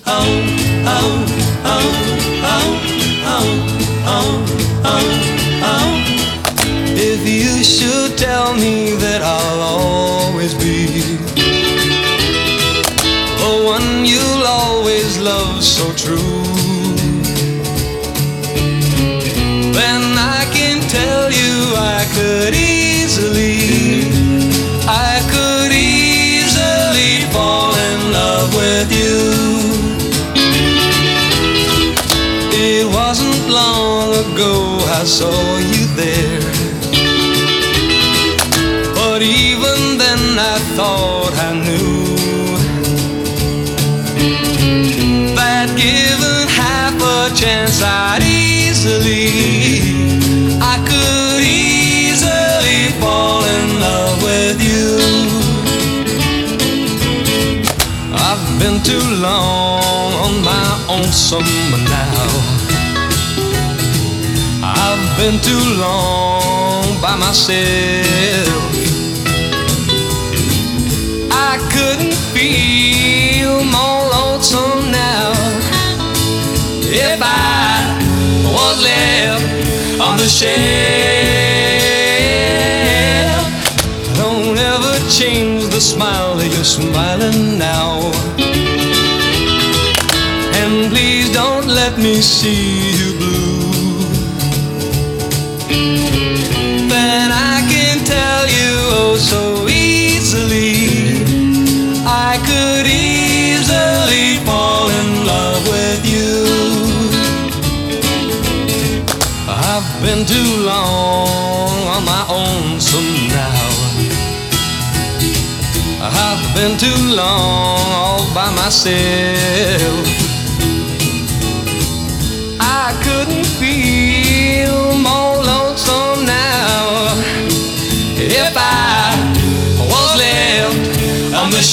If you should tell me that I'll always be the one you'll always love so true, then I can tell you I could easily fall in love with you. It wasn't long ago I saw you there, but even then I thought I knew that given half a chance I could easily fall in love with you. I've been too long on my own summer now. I've been too long by myself. I couldn't feel more lonesome now if I was left on the shelf. Don't ever change the smile that you're smiling now, and please don't let me see you blue. Then I can tell you oh so easily I could easily fall in love with you. I've been too long on my own some now. I've been too long all by myself. I couldn't feel more lonesome now if I was left on the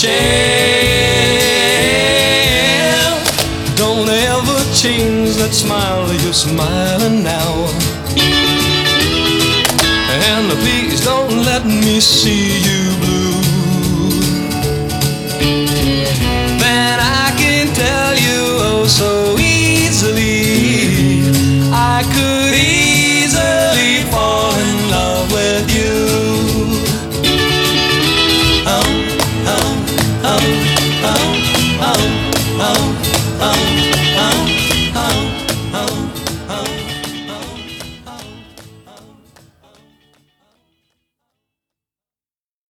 shelf. Don't ever change that smile that you're smiling now, and please don't let me see you